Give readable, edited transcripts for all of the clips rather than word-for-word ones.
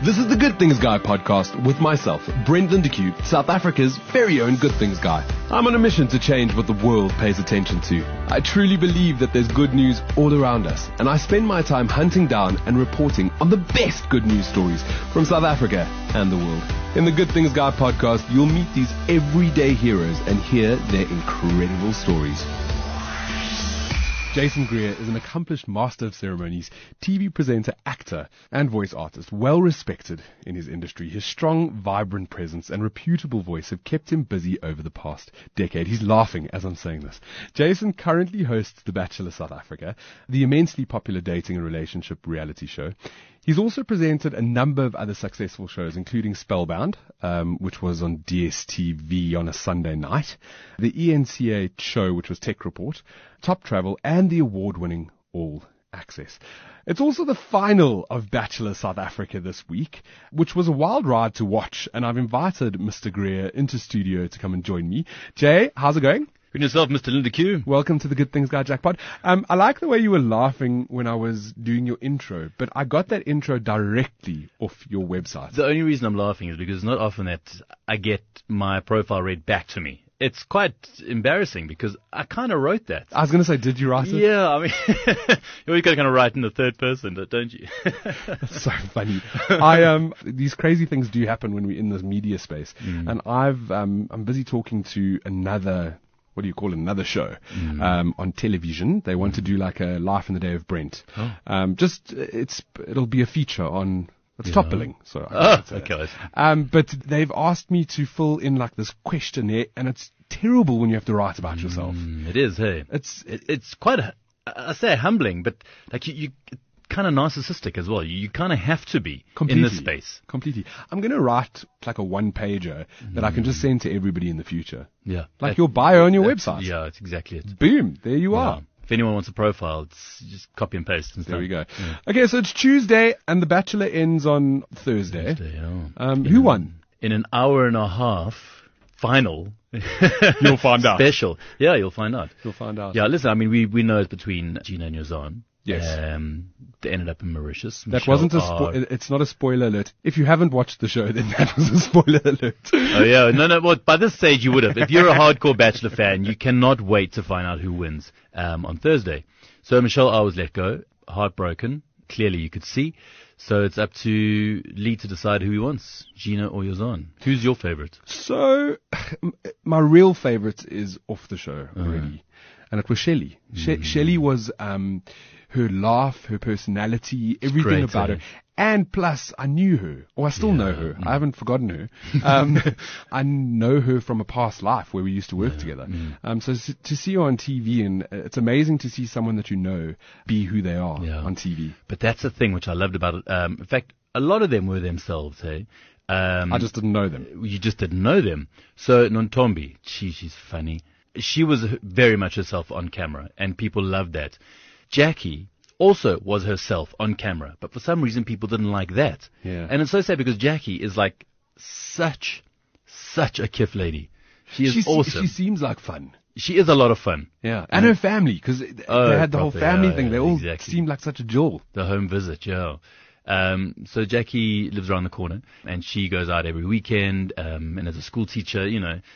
This is the Good Things Guy podcast with myself, Brendan de Cue, South Africa's very own Good Things Guy. I'm on a mission to change what the world pays attention to. I truly believe that there's good news all around us, and I spend my time hunting down and reporting on the best good news stories from South Africa and the world. In the Good Things Guy podcast, you'll meet these everyday heroes and hear their incredible stories. Jason Greer is an accomplished master of ceremonies, TV presenter, actor, and voice artist, well respected in his industry. His strong, vibrant presence and reputable voice have kept him busy over the past decade. He's laughing as I'm saying this. Jason currently hosts The Bachelor South Africa, the immensely popular dating and relationship reality show. He's also presented a number of other successful shows, including Spellbound, which was on DSTV on a Sunday night, the ENCA show, which was Tech Report, Top Travel, and the award-winning All Access. It's also the final of Bachelor South Africa this week, which was a wild ride to watch, and I've invited Mr. Greer into studio to come and join me. Jay, how's it going? And yourself, Mr. Linda Q. Welcome to the Good Things Guy Jackpot. I like the way you were laughing when I was doing your intro, but I got that intro directly off your website. The only reason I'm laughing is because it's not often that I get my profile read back to me. It's quite embarrassing because I kind of wrote that. I was going to say, did you write it? Yeah, I mean, you always got to kind of write in the third person, don't you? That's so funny. These crazy things do happen when we're in this media space, and I'm busy talking to another show on television. They want to do like a Life in the Day of Brent. It'll be a feature on. It's top billing, so okay. But they've asked me to fill in like this questionnaire, and it's terrible when you have to write about yourself. It is, hey. It's quite I say humbling, but like you kind of narcissistic as well. You kind of have to be in this space. Completely. I'm going to write like a one-pager that I can just send to everybody in the future. Yeah. Like your bio on your website. Yeah, that's exactly it. Boom. There you are. If anyone wants a profile, it's just copy and paste. There we go. Yeah. Okay, so it's Tuesday, and The Bachelor ends on Thursday. Who won? In an hour and a half final. You'll find out. Special. Yeah, you'll find out. You'll find out. Yeah, listen, I mean, we know it's between Gina and Yozan. Yes. They ended up in Mauritius. That wasn't it's not a spoiler alert. If you haven't watched the show, then that was a spoiler alert. Oh yeah, no. Well, by this stage you would have. If you're a hardcore Bachelor fan, you cannot wait to find out who wins on Thursday. So Michelle R was let go, heartbroken. Clearly, you could see. So it's up to Lee to decide who he wants, Gina or Yozan. Who's your favorite? So my real favorite is off the show already, and it was Shelley. Shelley was. Her laugh, her personality, everything about her. And plus, I knew her, or I still know her. I haven't forgotten her. I know her from a past life where we used to work together. So to see her on TV, and it's amazing to see someone that you know be who they are on TV. But that's the thing which I loved about it. In fact, a lot of them were themselves, hey? I just didn't know them. You just didn't know them. So Nontombi, she's funny. She was very much herself on camera, and people loved that. Jackie also was herself on camera, but for some reason people didn't like that. Yeah. And it's so sad because Jackie is like such a kiff lady. She's awesome. She seems like fun. She is a lot of fun. Yeah. And her family, because they had the whole family thing. They all seemed like such a jewel. The home visit, yeah. So Jackie lives around the corner, and she goes out every weekend, and as a school teacher,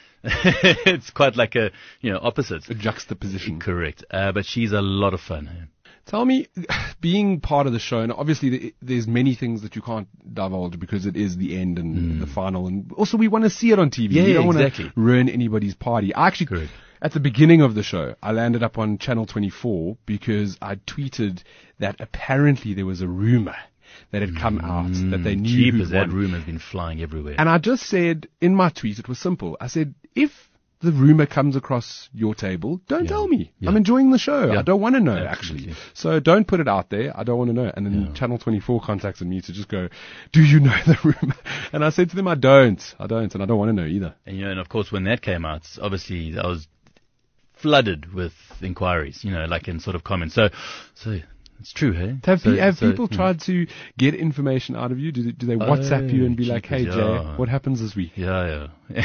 it's quite like a, opposite. A juxtaposition. Correct. But she's a lot of fun. Tell me, being part of the show, and obviously there's many things that you can't divulge because it is the end and the final, and also we want to see it on TV. Yeah, we don't want to ruin anybody's party. Correct. At the beginning of the show, I landed up on Channel 24 because I tweeted that apparently there was a rumor that had come out that they knew who won. That rumor has been flying everywhere. And I just said in my tweet, it was simple. I said, if the rumor comes across your table, don't tell me. I'm enjoying the show. I don't want to know, actually. So don't put it out there. I don't want to know. And then Channel 24 contacted me to just go, do you know the rumor? And I said to them, I don't. And I don't want to know either. And, and of course, when that came out, obviously I was flooded with inquiries, like in sort of comments. So it's true, hey? Have people tried to get information out of you? Do they WhatsApp you and be like, hey, Jay, what happens this week? Yeah.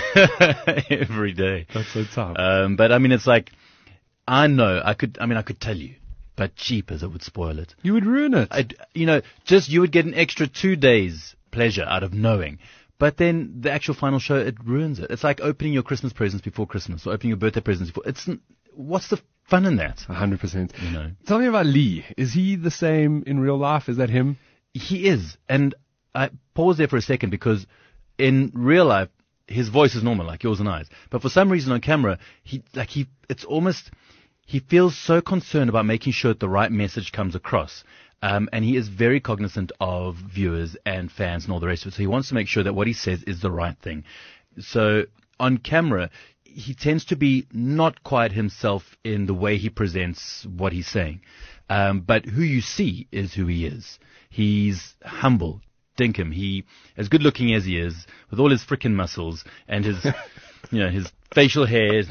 Every day. That's so tough. But I mean, it's like, I know, I could tell you, but cheapers, it would spoil it. You would ruin it. You would get an extra 2 days pleasure out of knowing. But then the actual final show, it ruins it. It's like opening your Christmas presents before Christmas or opening your birthday presents before. What's the fun in that? 100%. You know. Tell me about Lee. Is he the same in real life? Is that him? He is. And I pause there for a second because in real life, his voice is normal, like yours and I's. But for some reason on camera, he feels so concerned about making sure that the right message comes across. And he is very cognizant of viewers and fans and all the rest of it. So he wants to make sure that what he says is the right thing. So on camera, he tends to be not quite himself in the way he presents what he's saying. But who you see is who he is. He's humble. Dinkum. He, as good looking as he is, with all his frickin' muscles and his, his facial hair,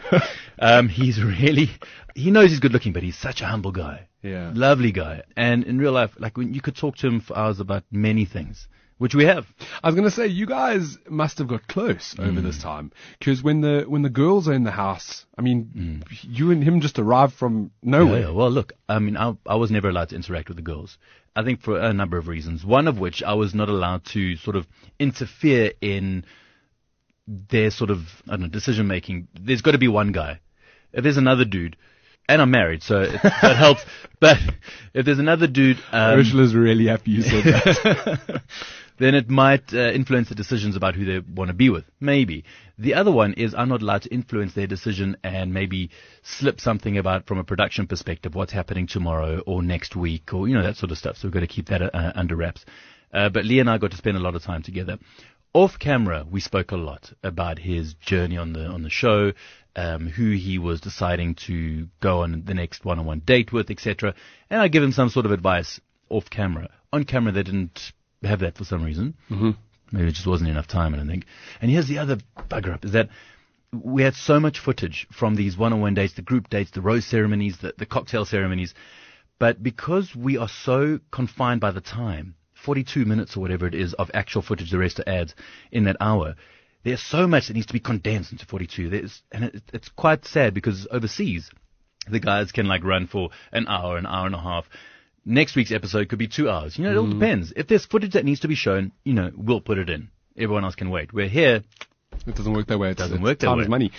he knows he's good looking, but he's such a humble guy. Yeah. Lovely guy. And in real life, like when you could talk to him for hours about many things, which we have. I was going to say, you guys must have got close over this time. Because when the girls are in the house, I mean, you and him just arrived from nowhere. Yeah, well, look, I mean, I was never allowed to interact with the girls. I think for a number of reasons. One of which, I was not allowed to sort of interfere in their sort of, decision making. There's got to be one guy. If there's another dude, and I'm married, so that helps. But if there's another dude, Ursula's really happy you said that. then it might influence the decisions about who they want to be with. Maybe. The other one is I'm not allowed to influence their decision and maybe slip something about from a production perspective, what's happening tomorrow or next week or, that sort of stuff. So we've got to keep that under wraps. But Lee and I got to spend a lot of time together. Off camera, we spoke a lot about his journey on the show, who he was deciding to go on the next one-on-one date with, etc. And I give him some sort of advice off camera. On camera, they didn't have that for some reason. Mm-hmm. Maybe it just wasn't enough time, I don't think. And here's the other bugger up, is that we had so much footage from these one-on-one dates, the group dates, the rose ceremonies, the cocktail ceremonies. But because we are so confined by the time, 42 minutes or whatever it is of actual footage, the rest are ads in that hour, there's so much that needs to be condensed into 42. It's quite sad because overseas, the guys can run for an hour and a half. Next week's episode could be 2 hours. It all depends. If there's footage that needs to be shown, we'll put it in. Everyone else can wait. We're here. It doesn't work that way. It doesn't work that way. Time is money.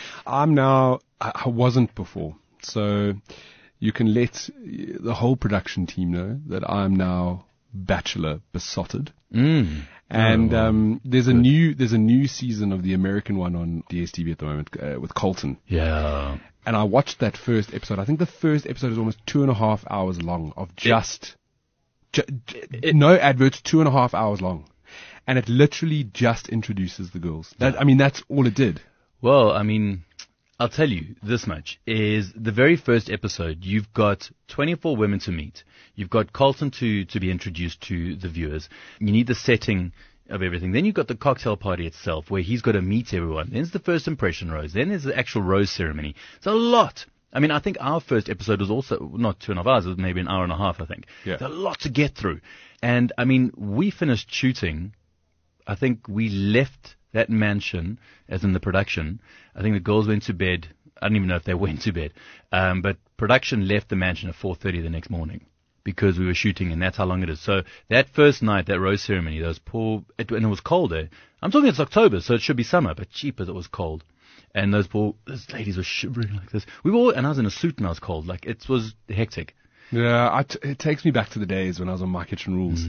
I wasn't before. So you can let the whole production team know that I'm now bachelor besotted. And there's a new season of the American one on DSTV at the moment with Colton. Yeah. And I watched that first episode. I think the first episode is almost 2.5 hours long of no adverts, 2.5 hours long. And it literally just introduces the girls. That's all it did. Well, I'll tell you this much, is the very first episode, you've got 24 women to meet. You've got Colton to be introduced to the viewers. You need the setting of everything. Then you've got the cocktail party itself, where he's got to meet everyone. Then there's the first impression rose. Then there's the actual rose ceremony. It's a lot. I think our first episode was also not 2.5 hours. It was maybe an hour and a half, I think. Yeah. There's a lot to get through. And, we finished shooting. I think we left that mansion, as in the production. I think the girls went to bed. I don't even know if they went to bed. But production left the mansion at 4:30 the next morning because we were shooting, and that's how long it is. So that first night, that rose ceremony, and it was cold there. I'm talking it's October, so it should be summer, but cheapers it was cold. And those ladies were shivering like this. And I was in a suit and I was cold. It was hectic. Yeah, it takes me back to the days when I was on My Kitchen Rules.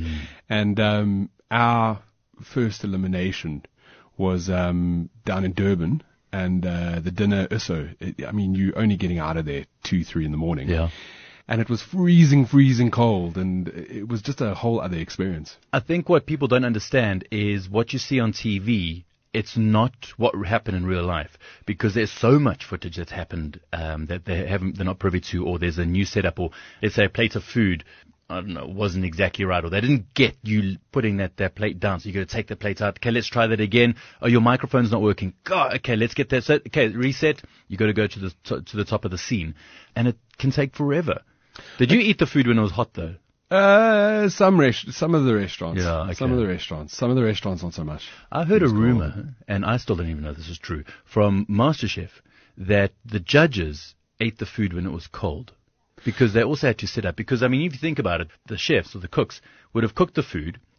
And our first elimination was down in Durban, and the dinner also. You're only getting out of there 2-3 in the morning. Yeah. And it was freezing cold, and it was just a whole other experience. I think what people don't understand is what you see on TV, it's not what happened in real life, because there's so much footage that's happened that they're not privy to, or there's a new setup, or let's say a plate of food, I don't know, wasn't exactly right, or they didn't get you putting that plate down, so you got to take the plate out. Okay, let's try that again. Oh, your microphone's not working. God, okay, let's get that set. Okay, reset. You got to go to the top of the scene, and it can take forever. Did you eat the food when it was hot though? Some of the restaurants. Yeah, okay. Some of the restaurants not so much. I heard a rumor, and I still don't even know if this is true, from MasterChef, that the judges ate the food when it was cold. Because they also had to sit up. Because, if you think about it, the chefs or the cooks would have cooked the food,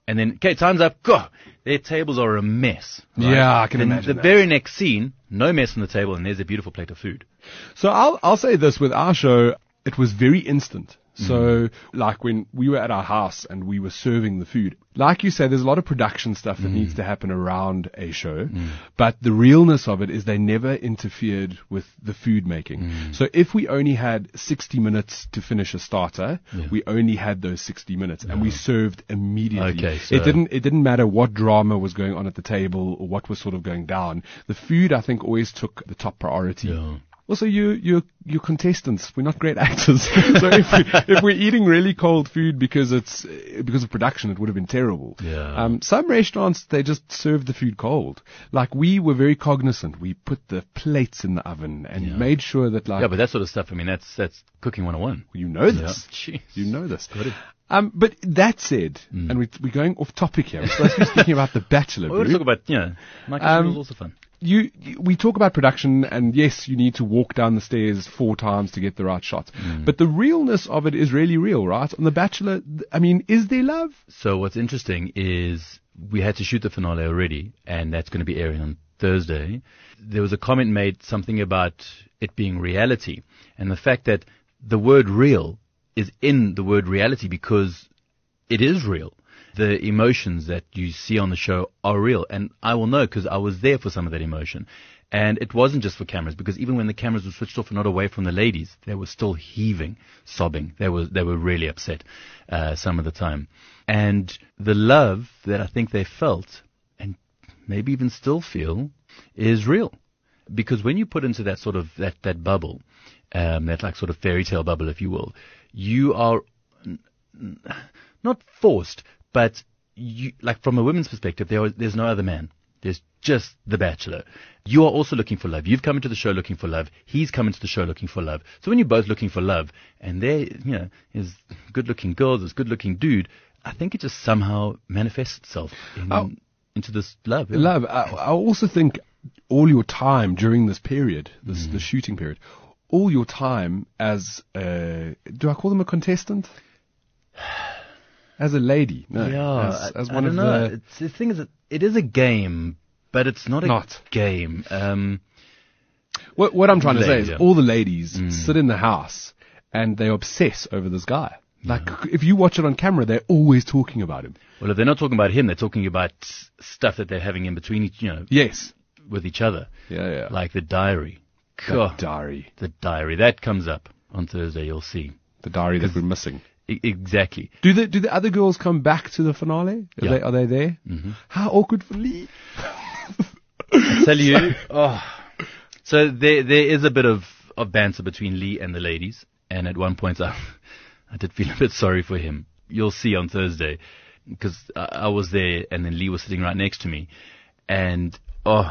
And then, okay, time's up. Go. Their tables are a mess. Right? Yeah, I can Then imagine the that. very next scene, no mess on the table, and there's a beautiful plate of food. So I'll say this with our show, it was very instant. So, like when we were at our house and we were serving the food, like you said, there's a lot of production stuff that needs to happen around a show, but the realness of it is they never interfered with the food making. So if we only had 60 minutes to finish a starter, we only had those 60 minutes and we served immediately. Okay, so- It didn't matter what drama was going on at the table or what was sort of going down. The food, I think, always took the top priority. Yeah. Also, you're contestants. We're not great actors. So if we're eating really cold food because of production, it would have been terrible. Yeah. Some restaurants, they just serve the food cold. Like we were very cognizant. We put the plates in the oven and made sure that Yeah, but that sort of stuff, I mean, that's cooking 101. you know this. Yeah. Jeez. You know this. Got it. But that said, and we're going off topic here. We're supposed to be speaking about The Bachelor. We're going to Bru. talk about, Michael was also fun. We talk about production, and yes, you need to walk down the stairs 4 times to get the right shot. But the realness of it is really real, right? On The Bachelor, I mean, is there love? So what's interesting is we had to shoot the finale already, and that's going to be airing on Thursday. There was a comment made, something about it being reality, and the fact that the word real is in the word reality because it is real. The emotions that you see on the show are real. And I will know because I was there for some of that emotion. And it wasn't just for cameras, because even when the cameras were switched off and not away from the ladies, they were still heaving, sobbing. They were really upset some of the time. And the love that I think they felt, and maybe even still feel, is real. Because when you put into that sort of, that bubble, that like sort of fairy tale bubble, if you will, you are not forced, but you, like from a women's perspective, there's no other man. There's just The Bachelor. You are also looking for love. You've come into the show looking for love. He's come into the show looking for love. So when you're both looking for love, and there, is good-looking girl, this good-looking dude, I think it just somehow manifests itself into this love. Yeah. Love. I also think all your time during this period, the shooting period, all your time as do I call them a contestant? As a lady, no. Yeah, as I one don't of know. the. The thing is that it is a game, but it's not a game. What I'm trying to say is Yeah. all the ladies sit in the house and they obsess over this guy. Like if you watch it on camera, they're always talking about him. Well, if they're not talking about him, they're talking about stuff that they're having in between each, Yes. with each other. Yeah. Like the diary. The diary. The diary. That comes up on Thursday, you'll see. The diary that we're missing. Exactly. Do the other girls come back to the finale? Yeah. Are they there? Mm-hmm. How awkward for Lee. I tell you. So there is a bit of banter between Lee and the ladies. And at one point, I did feel a bit sorry for him. You'll see on Thursday. Because I was there and then Lee was sitting right next to me. And, there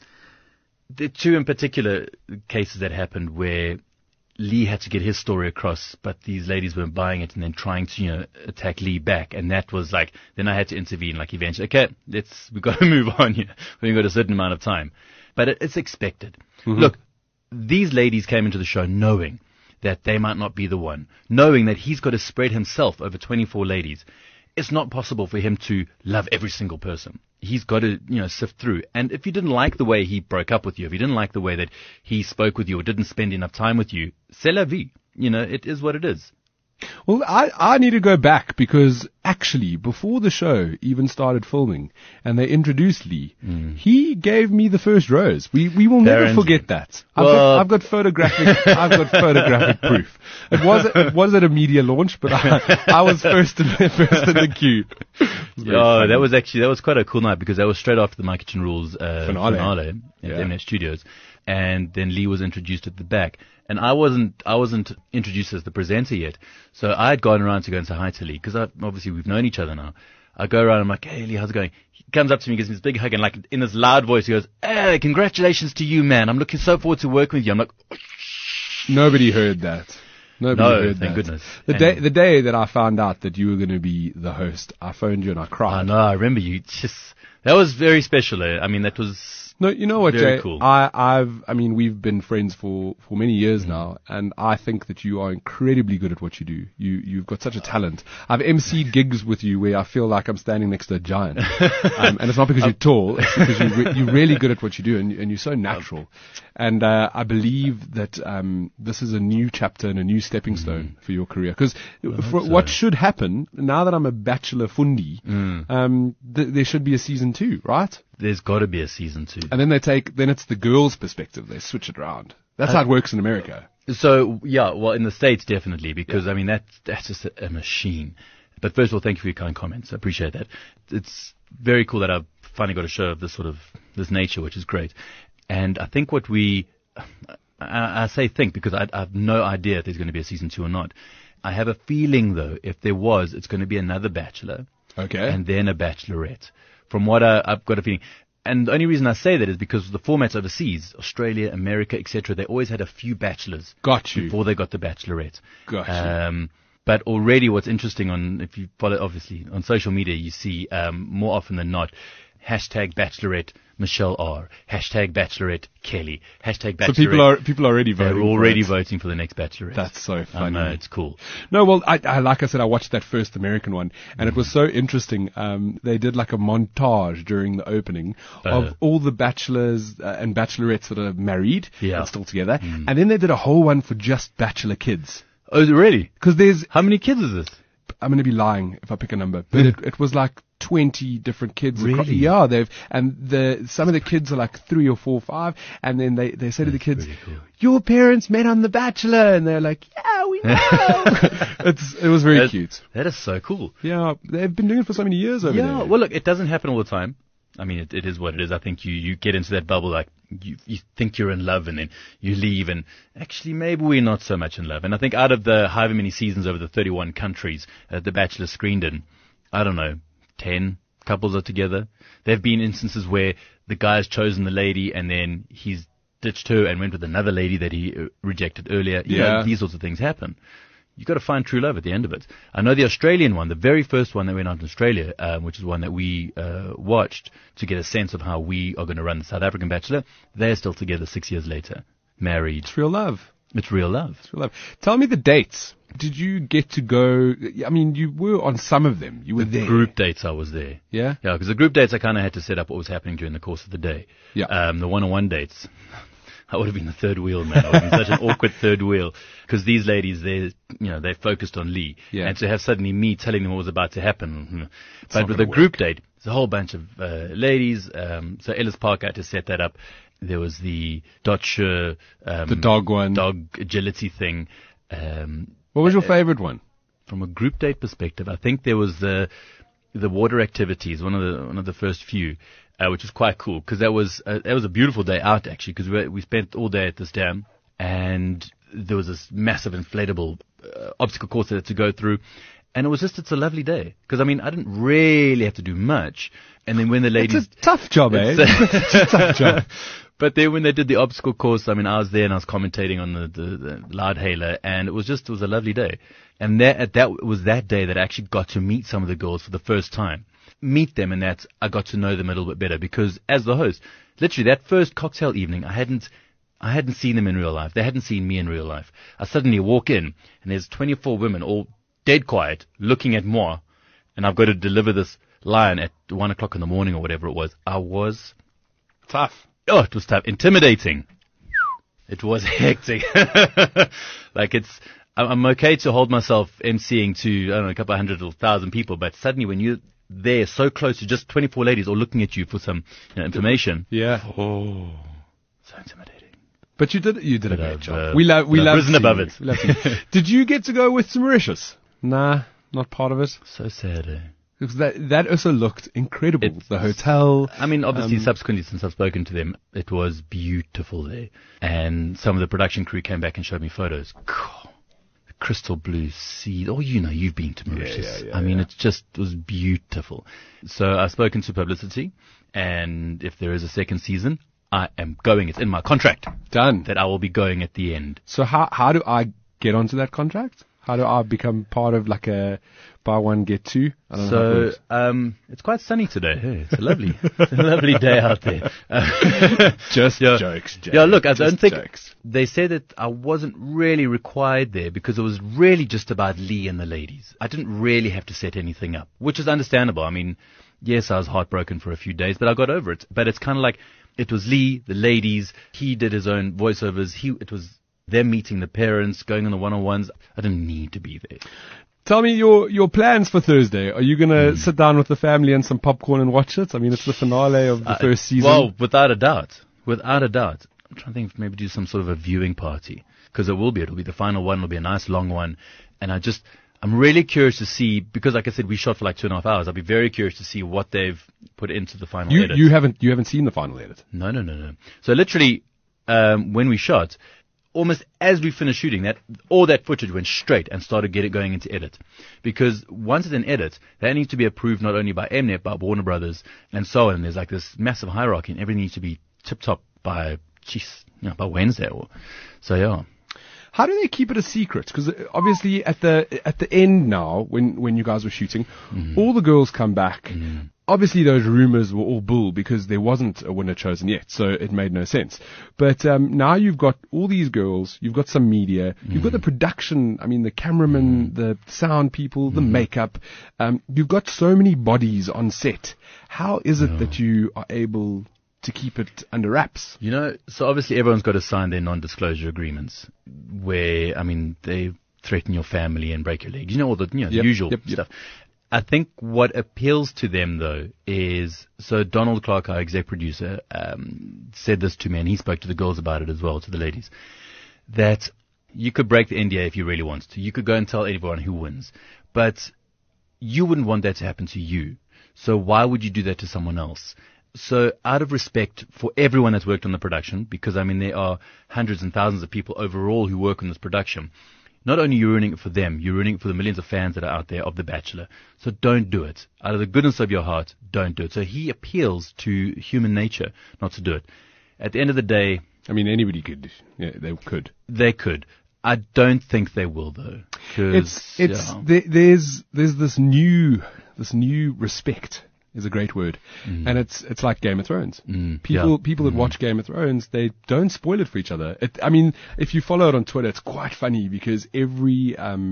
are 2 in particular cases that happened where Lee had to get his story across, but these ladies weren't buying it and then trying to, attack Lee back. And that was like, then I had to intervene, like eventually, okay, we've got to move on here. We've got a certain amount of time. But it's expected. Mm-hmm. Look, these ladies came into the show knowing that they might not be the one, knowing that he's got to spread himself over 24 ladies. It's not possible for him to love every single person. He's got to, sift through. And if you didn't like the way he broke up with you, if you didn't like the way that he spoke with you or didn't spend enough time with you, c'est la vie. It is what it is. Well, I need to go back because actually, before the show even started filming and they introduced Lee, he gave me the first rose. We will never forget that. I've got photographic proof. It was at a media launch, but I was first in the queue. That was quite a cool night because that was straight after the My Kitchen Rules finale at the M-Net Studios. And then Lee was introduced at the back. And I wasn't introduced as the presenter yet. So I had gone around to go and say hi to Lee, because obviously we've known each other now. I go around, I'm like, hey Lee, how's it going? He comes up to me, gives me this big hug, and like in this loud voice, he goes, hey, congratulations to you, man. I'm looking so forward to working with you. I'm like, nobody heard that. Thank goodness. The day that I found out that you were going to be the host, I phoned you and I cried. I know, I remember you That was very special. I mean, that was No, you know what, very Jay? cool. I mean, we've been friends for many years now, and I think that you are incredibly good at what you do. You've got such a talent. I've emceed gigs with you where I feel like I'm standing next to a giant, and it's not because you're tall, it's because you're really good at what you do, and you're so natural. And I believe that this is a new chapter and a new stepping stone for your career. Because what should happen now that I'm a bachelor fundi, there should be a season 2, right? There's got to be a season 2. And then then it's the girls' perspective. They switch it around. That's how it works in America. So, yeah, well, in the States, definitely, because, I mean, that's just a machine. But first of all, thank you for your kind comments. I appreciate that. It's very cool that I've finally got a show of this nature, which is great. And I think I say think because I have no idea if there's going to be a season 2 or not. I have a feeling, though, if there was, it's going to be another Bachelor. Okay. And then a Bachelorette. From what I've got a feeling. And the only reason I say that is because the formats overseas, Australia, America, etc., they always had a few bachelors. Got you. Before they got the Bachelorette. Got you. But already what's interesting if you follow, obviously, on social media, you see more often than not, hashtag Bachelorette Michelle R. Hashtag Bachelorette Kelly. Hashtag Bachelorette. So people are already voting. They're already voting for the next Bachelorette. That's so funny. I know, it's cool. No, well, I like I said, I watched that first American one, and it was so interesting. They did like a montage during the opening of all the bachelors and bachelorettes that are married and still together, and then they did a whole one for just bachelor kids. Oh, really? Because how many kids is this? I'm going to be lying if I pick a number, but it was like 20 different kids. Really? Yeah, some of the kids are like 3 or 4 or 5, and then they say to the kids, cool. Your parents met on The Bachelor, and they're like, yeah, we know. It was very cute. That is so cool. Yeah, they've been doing it for so many years over there. Yeah, well, look, it doesn't happen all the time. I mean, it is what it is. I think you get into that bubble, like you think you're in love, and then you leave, and actually maybe we're not so much in love. And I think out of the however many seasons over the 31 countries The Bachelor screened in, I don't know, 10 couples are together. There have been instances where the guy's chosen the lady, and then he's ditched her and went with another lady that he rejected earlier. You know, these sorts of things happen. You've got to find true love at the end of it. I know the Australian one, the very first one that went out in Australia, which is one that we watched to get a sense of how we are going to run the South African Bachelor, they're still together 6 years later, married. It's real love. It's real love. It's real love. Tell me the dates. Did you get to go? I mean, you were on some of them. You were there. Group dates, I was there. Yeah? Yeah, because the group dates, I kind of had to set up what was happening during the course of the day. Yeah. The one-on-one dates, I would have been the third wheel, man. I would have been such an awkward third wheel. Because these ladies, they focused on Lee. Yeah. And to have suddenly me telling them what was about to happen. But with a group date, it's a whole bunch of ladies. So Ellis Park had to set that up. There was the Dutch, the dog one. Dog agility thing. What was your favorite one? From a group date perspective, I think there was the water activities, one of the first few. Which was quite cool because that was a beautiful day out actually because we spent all day at this dam and there was this massive inflatable obstacle course that I had to go through, and it's a lovely day because I mean I didn't really have to do much, and then when the ladies, it's a tough job, It's a tough job. But then when they did the obstacle course, I mean I was there and I was commentating on the loudhailer, and it was a lovely day, and that was that day that I actually got to meet some of the girls for the first time. Meet them, and that I got to know them a little bit better because as the host, literally that first cocktail evening, I hadn't seen them in real life. They hadn't seen me in real life. I suddenly walk in and there's 24 women all dead quiet looking at moi, and I've got to deliver this line at 1 o'clock in the morning or whatever it was. I was tough. Oh, it was tough. Intimidating. It was hectic. I'm okay to hold myself emceeing to, I don't know, a couple of 100 or 1,000 people, but suddenly when you're there so close to just 24 ladies all looking at you for some information. Yeah. Oh, so intimidating. But you did a great job. We love risen above it. Did you get to go with Mauritius? Nah, not part of it. So sad, eh? Because that also looked incredible. The hotel. I mean, obviously, subsequently, since I've spoken to them, it was beautiful there. And some of the production crew came back and showed me photos. God, the crystal blue sea. Oh, you've been to Mauritius. I mean, it was beautiful. So I've spoken to publicity, and if there is a second season, I am going. It's in my contract. Done. That I will be going at the end. So how do I get onto that contract? How do I become part of like a buy one, get two? I don't know how it works. It's quite sunny today. Hey, it's a lovely day out there. Just jokes, Jay. Yeah, look, I don't think jokes. they said that I wasn't really required there because it was really just about Lee and the ladies. I didn't really have to set anything up, which is understandable. I mean, yes, I was heartbroken for a few days, but I got over it. But it's kind of like it was Lee, the ladies. He did his own voiceovers. It was them meeting the parents, going on the one-on-ones. I didn't need to be there. Tell me your plans for Thursday. Are you going to sit down with the family and some popcorn and watch it? I mean, it's the finale of the first season. Well, without a doubt. Without a doubt. I'm trying to think if maybe do some sort of a viewing party. Because it'll be the final one. It'll be a nice long one. And I'm really curious to see, because like I said, we shot for like 2.5 hours. I'll be very curious to see what they've put into the final edit. You haven't seen the final edit? No. So literally, when we shot, almost as we finished shooting, all that footage went straight and started going into edit. Because once it's in edit, that needs to be approved not only by Mnet, but Warner Brothers and so on. There's like this massive hierarchy and everything needs to be tip-top by Wednesday. So yeah. How do they keep it a secret? Because obviously at the end now, when you guys were shooting, all the girls come back. Obviously those rumors were all bull because there wasn't a winner chosen yet, so it made no sense. But now you've got all these girls, you've got some media, you've got the production, I mean the cameraman, the sound people, the makeup. You've got so many bodies on set. How is it that you are able to keep it under wraps? So obviously everyone's got to sign their non-disclosure agreements where, I mean, they threaten your family and break your legs. All the the usual stuff. I think what appeals to them, though, is, so Donald Clark, our exec producer, said this to me, and he spoke to the girls about it as well, to the ladies, that you could break the NDA if you really wanted to. You could go and tell everyone who wins. But you wouldn't want that to happen to you. So why would you do that to someone else? So out of respect for everyone that's worked on the production, because, I mean, there are hundreds and thousands of people overall who work on this production, not only are you ruining it for them, you're ruining it for the millions of fans that are out there of The Bachelor. So don't do it. Out of the goodness of your heart, don't do it. So he appeals to human nature not to do it. At the end of the day... I mean, anybody could. Yeah, they could. They could. I don't think they will, though. There's this new respect. Is a great word. And it's like Game of Thrones. People that watch Game of Thrones, they don't spoil it for each other. I mean, if you follow it on Twitter, it's quite funny because every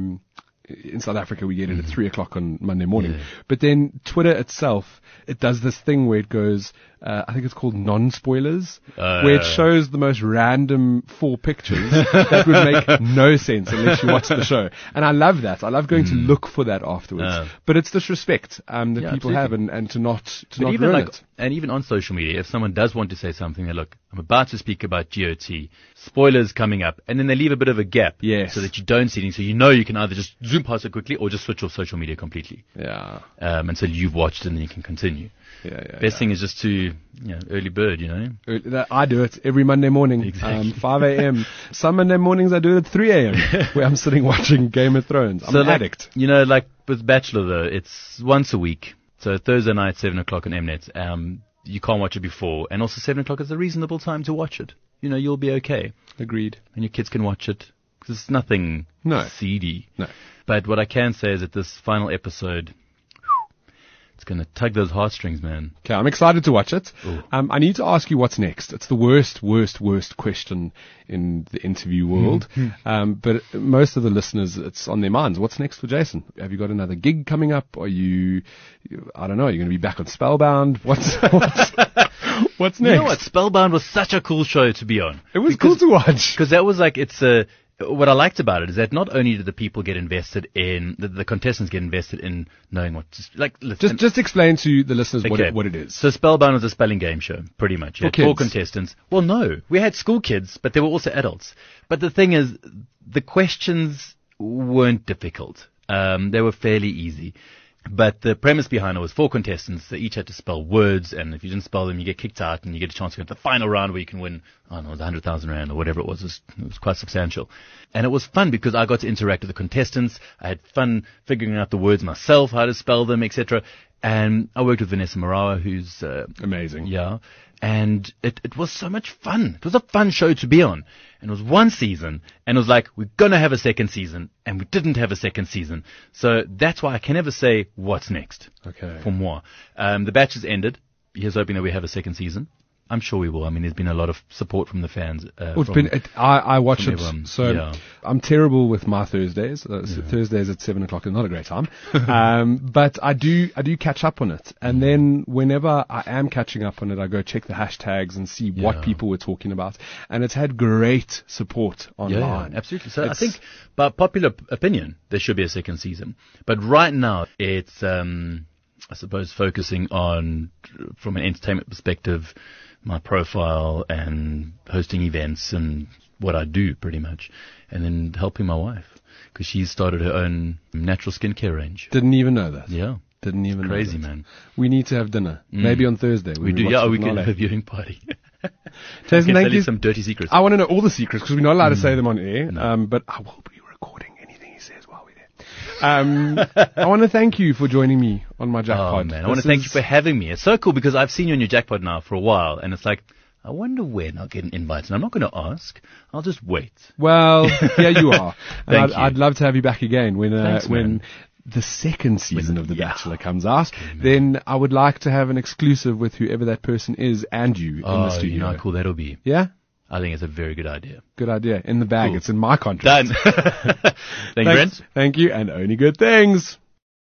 in South Africa we get it at 3:00 on Monday morning. But then Twitter itself, it does this thing where it goes, I think it's called non-spoilers, where it shows the most random 4 pictures that would make no sense unless you watch the show. And I love that. I love going to look for that afterwards. But it's disrespect that people have and to not ruin it. And even on social media, if someone does want to say something, they look, I'm about to speak about GOT, spoilers coming up, and then they leave a bit of a gap so that you don't see anything. So you can either just zoom past it quickly or just switch off social media completely. Yeah. Until you've watched it and then you can continue. Best thing is just to, early bird, I do it every Monday morning, exactly. 5 a.m. Some Monday mornings I do it at 3 a.m. where I'm sitting watching Game of Thrones. I'm an addict. Like with Bachelor though, it's once a week. So Thursday night, 7:00 on Mnet. You can't watch it before. And also 7:00 is a reasonable time to watch it. You'll be okay. Agreed. And your kids can watch it. Because it's nothing seedy. No. But what I can say is that this final episode, it's going to tug those heartstrings, man. Okay, I'm excited to watch it. I need to ask you what's next. It's the worst question in the interview world. But most of the listeners, it's on their minds. What's next for Jason? Have you got another gig coming up? Are you, I don't know, you're going to be back on Spellbound? What's next? You know what? Spellbound was such a cool show to be on. It was cool to watch. Because that was like, what I liked about it is that not only did the people get invested in, the contestants get invested in knowing what, just explain to the listeners what it is. So Spellbound was a spelling game show, pretty much. You had 4 contestants. Well, no, we had school kids, but they were also adults. But the thing is, the questions weren't difficult. They were fairly easy. But the premise behind it was 4 contestants. They each had to spell words, and if you didn't spell them, you get kicked out, and you get a chance to go to the final round where you can win, I don't know, 100,000 Rand or whatever it was. It was quite substantial. And it was fun because I got to interact with the contestants. I had fun figuring out the words myself, how to spell them, etc. And I worked with Vanessa Morawa, who's Amazing. yeah. And it was so much fun. It was a fun show to be on. And it was one season, and it was like, we're going to have a second season, and we didn't have a second season. So that's why I can never say what's next. Okay. For moi. The batch has ended. Here's hoping that we have a second season. I'm sure we will. I mean, there's been a lot of support from the fans. I watch it, everyone. so Yeah. I'm terrible with my Thursdays. Thursdays at 7:00 is not a great time. But I do catch up on it. And then whenever I am catching up on it, I go check the hashtags and see what people were talking about. And it's had great support online. Yeah, absolutely. So I think by popular opinion, there should be a second season. But right now, it's, I suppose, focusing on, from an entertainment perspective, my profile and hosting events and what I do pretty much, and then helping my wife because she's started her own natural skincare range. Didn't even know that. Yeah. Didn't even Crazy, know that. man. We need to have dinner. Maybe on Thursday. We do. Yeah, we can have a viewing party. Jason, tell thank you you. some dirty secrets. I want to know all the secrets because we're not allowed to say them on air. No. But I will be recording anything he says while we're there. I want to thank you for joining me on my Jackpot. Oh, man. I want to thank you for having me. It's so cool because I've seen you on your Jackpot now for a while, and it's like, I wonder when I'll get an invite. And I'm not going to ask. I'll just wait. Well, here you are. And Thank you. I'd love to have you back again Thanks, when man. the second season of The Bachelor comes out. Then I would like to have an exclusive with whoever that person is and you in the studio. You know how cool that'll be. Yeah? I think it's a very good idea. Good idea. In the bag. Cool. It's in my contract. Done. Thank you, Brent. Thank you, and only good things.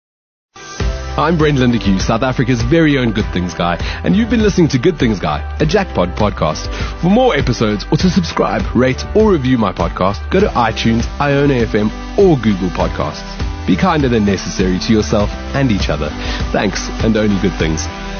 I'm Brent Lindeque, South Africa's very own Good Things Guy, and you've been listening to Good Things Guy, a Jackpot podcast. For more episodes or to subscribe, rate, or review my podcast, go to iTunes, Iona FM, or Google Podcasts. Be kinder than necessary to yourself and each other. Thanks, and only good things.